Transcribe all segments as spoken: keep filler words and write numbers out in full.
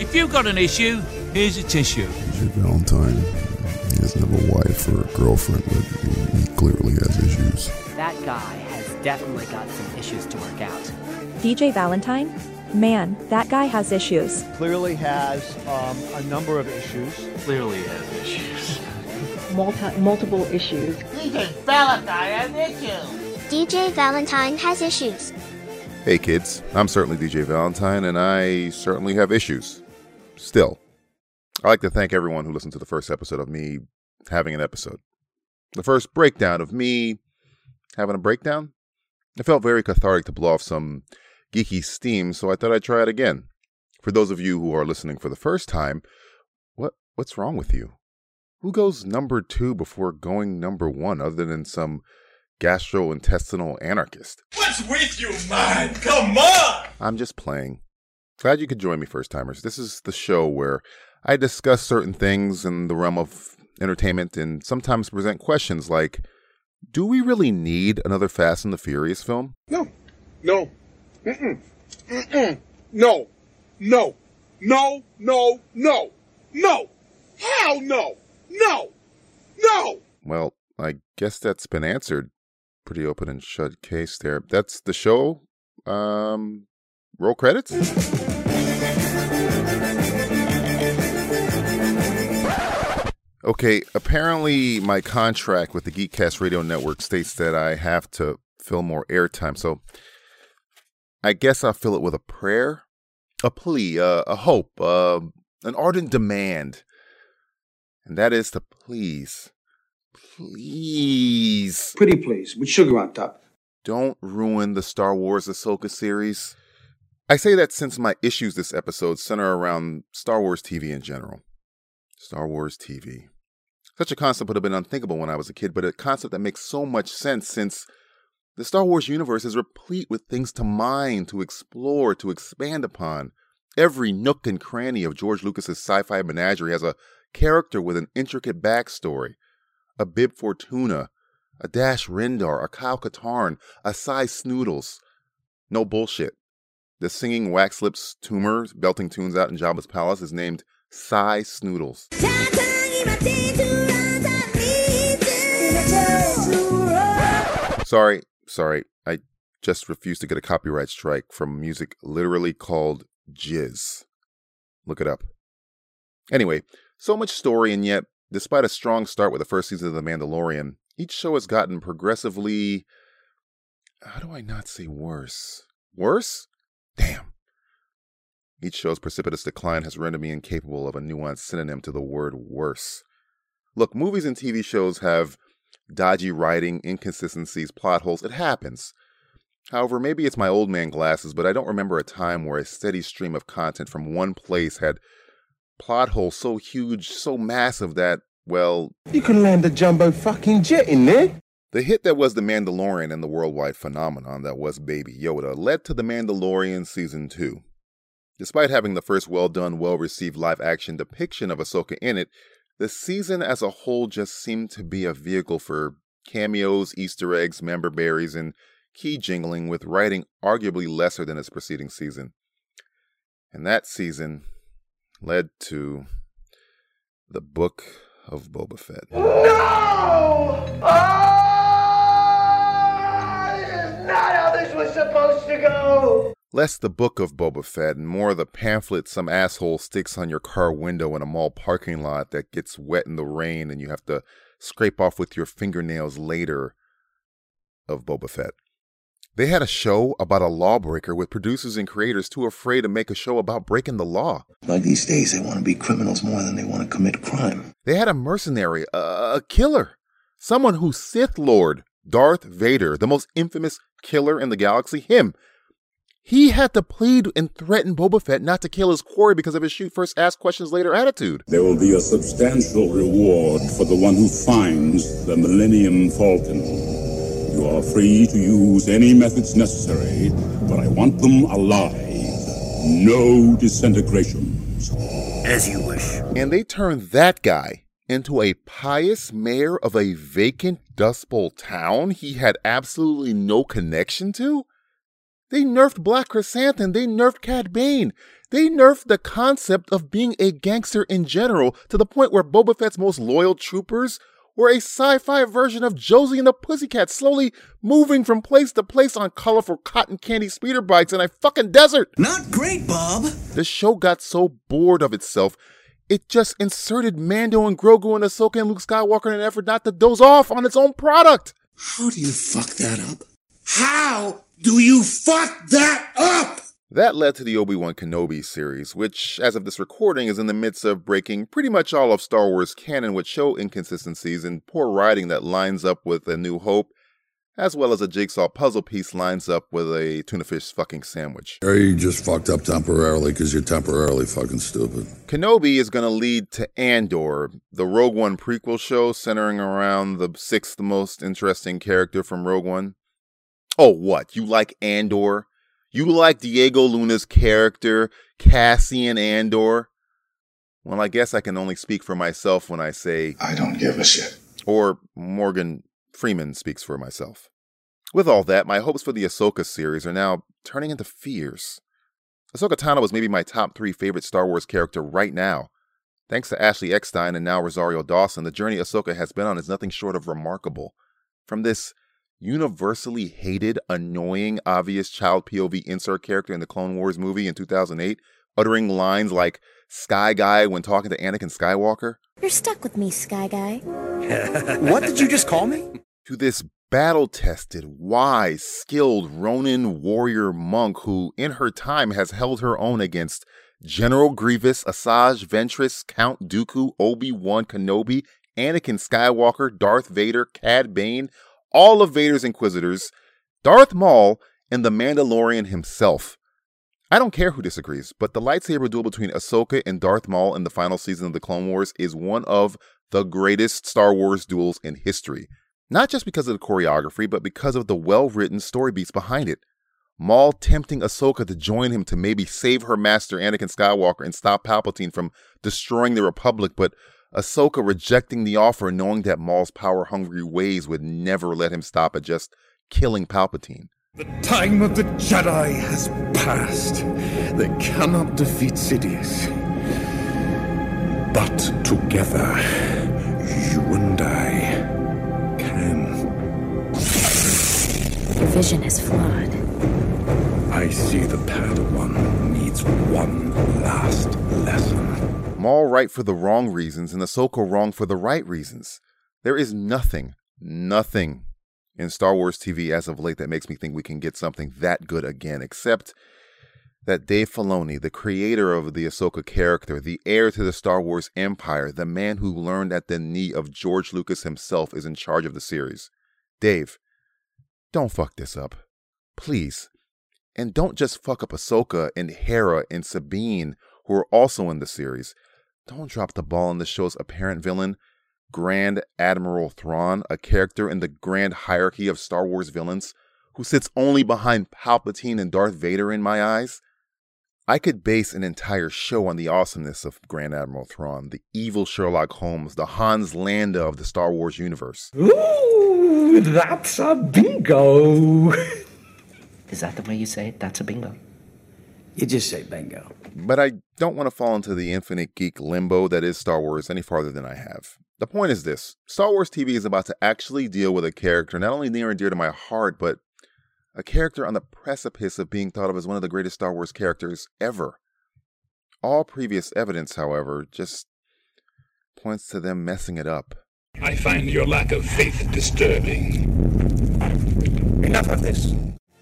If you've got an issue, here's a tissue. D J Valentine, he doesn't have a wife or a girlfriend, but he, he clearly has issues. That guy has definitely got some issues to work out. D J Valentine? Man, that guy has issues. Clearly has um, a number of issues. Clearly has issues. Multi- multiple issues. D J Valentine has issues. D J Valentine has issues. Hey kids, I'm certainly D J Valentine, and I certainly have issues. Still, I'd like to thank everyone who listened to the first episode of me having an episode. The first breakdown of me having a breakdown? It felt very cathartic to blow off some geeky steam, so I thought I'd try it again. For those of you who are listening for the first time, what what's wrong with you? Who goes number two before going number one other than some gastrointestinal anarchist? What's with you, man? Come on! I'm just playing. Glad you could join me, first-timers. This is the show where I discuss certain things in the realm of entertainment and sometimes present questions like, do we really need another Fast and the Furious film? No. No. Mm-mm. Mm-mm. No. No. No. No. No. No. Hell no. No. No. Well, I guess that's been answered. Pretty open and shut case there. That's the show. Um, roll credits. Okay, apparently my contract with the Geekcast Radio Network states that I have to fill more airtime, so I guess I'll fill it with a prayer, a plea, uh, a hope, uh, an ardent demand, and that is to please, please, pretty please, with sugar on top, don't ruin the Star Wars Ahsoka series. I say that since my issues this episode center around Star Wars T V in general. Star Wars T V. Such a concept would have been unthinkable when I was a kid, but a concept that makes so much sense since the Star Wars universe is replete with things to mine, to explore, to expand upon. Every nook and cranny of George Lucas's sci-fi menagerie has a character with an intricate backstory. A Bib Fortuna, a Dash Rendar, a Kyle Katarn, a Cy Snoodles. No bullshit. The singing wax lips tumor belting tunes out in Jabba's palace is named Cy Snoodles. Sorry, sorry. I just refused to get a copyright strike from music literally called Jizz. Look it up. Anyway, so much story, and yet, despite a strong start with the first season of The Mandalorian, each show has gotten progressively... How do I not say worse? Worse? Damn. Each show's precipitous decline has rendered me incapable of a nuanced synonym to the word worse. Look, movies and T V shows have dodgy writing, inconsistencies, plot holes. It happens. However, maybe it's my old man glasses, but I don't remember a time where a steady stream of content from one place had plot holes so huge, so massive that, well... You can land a jumbo fucking jet in there. The hit that was The Mandalorian and the worldwide phenomenon that was Baby Yoda led to The Mandalorian Season two. Despite having the first well-done, well-received live-action depiction of Ahsoka in it, the season as a whole just seemed to be a vehicle for cameos, Easter eggs, member berries, and key jingling with writing arguably lesser than its preceding season. And that season led to the Book of Boba Fett. No! Oh! This is not how this was supposed to go! Less the Book of Boba Fett and more the pamphlet some asshole sticks on your car window in a mall parking lot that gets wet in the rain and you have to scrape off with your fingernails later of Boba Fett. They had a show about a lawbreaker with producers and creators too afraid to make a show about breaking the law. Like these days, they want to be criminals more than they want to commit crime. They had a mercenary, a, a killer, someone who Sith Lord Darth Vader, the most infamous killer in the galaxy, him. He had to plead and threaten Boba Fett not to kill his quarry because of his shoot first, ask questions later attitude. There will be a substantial reward for the one who finds the Millennium Falcon. You are free to use any methods necessary, but I want them alive. No disintegrations. As you wish. And they turned that guy into a pious mayor of a vacant Dust Bowl town he had absolutely no connection to? They nerfed Black Chrysanthemum. They nerfed Cad Bane. They nerfed the concept of being a gangster in general to the point where Boba Fett's most loyal troopers were a sci-fi version of Josie and the Pussycats, slowly moving from place to place on colorful cotton candy speeder bikes in a fucking desert. Not great, Bob. The show got so bored of itself, it just inserted Mando and Grogu and Ahsoka and Luke Skywalker in an effort not to doze off on its own product. How do you fuck that up? How do you fuck that up? That led to the Obi-Wan Kenobi series, which, as of this recording, is in the midst of breaking pretty much all of Star Wars canon with show inconsistencies and poor writing that lines up with A New Hope, as well as a jigsaw puzzle piece lines up with a tuna fish fucking sandwich. Or you just fucked up temporarily because you're temporarily fucking stupid. Kenobi is going to lead to Andor, the Rogue One prequel show centering around the sixth most interesting character from Rogue One. Oh, what? You like Andor? You like Diego Luna's character, Cassian Andor? Well, I guess I can only speak for myself when I say, I don't give a shit. Or Morgan Freeman speaks for myself. With all that, my hopes for the Ahsoka series are now turning into fears. Ahsoka Tano was maybe my top three favorite Star Wars character right now. Thanks to Ashley Eckstein and now Rosario Dawson, the journey Ahsoka has been on is nothing short of remarkable. From this universally hated, annoying, obvious child P O V insert character in the Clone Wars movie in two thousand eight, uttering lines like Sky Guy when talking to Anakin Skywalker. You're stuck with me, Sky Guy. What did you just call me? To this battle-tested, wise, skilled Ronin warrior monk who, in her time, has held her own against General Grievous, Asajj Ventress, Count Dooku, Obi-Wan Kenobi, Anakin Skywalker, Darth Vader, Cad Bane, all of Vader's Inquisitors, Darth Maul, and the Mandalorian himself. I don't care who disagrees, but the lightsaber duel between Ahsoka and Darth Maul in the final season of the Clone Wars is one of the greatest Star Wars duels in history. Not just because of the choreography, but because of the well-written story beats behind it. Maul tempting Ahsoka to join him to maybe save her master Anakin Skywalker and stop Palpatine from destroying the Republic, but Ahsoka rejecting the offer, knowing that Maul's power-hungry ways would never let him stop at just killing Palpatine. The time of the Jedi has passed. They cannot defeat Sidious. But together, you and I can. Your vision is flawed. I see the Padawan needs one last lesson. Maul right for the wrong reasons and Ahsoka wrong for the right reasons. There is nothing, nothing in Star Wars T V as of late that makes me think we can get something that good again, except that Dave Filoni, the creator of the Ahsoka character, the heir to the Star Wars empire, the man who learned at the knee of George Lucas himself, is in charge of the series. Dave, don't fuck this up. Please. And don't just fuck up Ahsoka and Hera and Sabine, who are also in the series. Don't drop the ball on the show's apparent villain, Grand Admiral Thrawn, a character in the grand hierarchy of Star Wars villains, who sits only behind Palpatine and Darth Vader in my eyes. I could base an entire show on the awesomeness of Grand Admiral Thrawn, the evil Sherlock Holmes, the Hans Landa of the Star Wars universe. Ooh, that's a bingo. Is that the way you say it? That's a bingo. You just say bingo. But I don't want to fall into the infinite geek limbo that is Star Wars any farther than I have. The point is this: Star Wars T V is about to actually deal with a character not only near and dear to my heart, but a character on the precipice of being thought of as one of the greatest Star Wars characters ever. All previous evidence, however, just points to them messing it up. I find your lack of faith disturbing. Enough of this.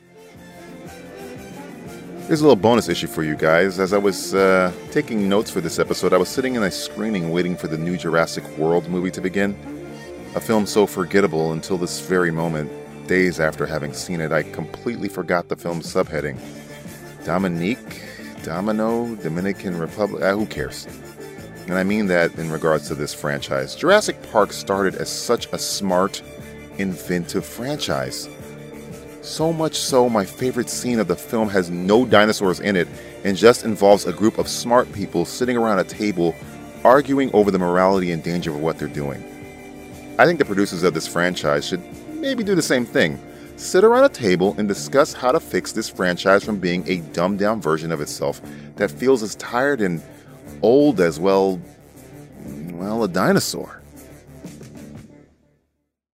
Here's a little bonus issue for you guys. As I was uh, taking notes for this episode, I was sitting in a screening waiting for the new Jurassic World movie to begin. A film so forgettable until this very moment. Days after having seen it, I completely forgot the film's subheading. Dominique? Domino? Dominican Republic? Uh, who cares? And I mean that in regards to this franchise. Jurassic Park started as such a smart, inventive franchise. So much so, my favorite scene of the film has no dinosaurs in it and just involves a group of smart people sitting around a table arguing over the morality and danger of what they're doing. I think the producers of this franchise should maybe do the same thing. sit around a table and discuss how to fix this franchise from being a dumbed-down version of itself that feels as tired and old as, well, well, a dinosaur.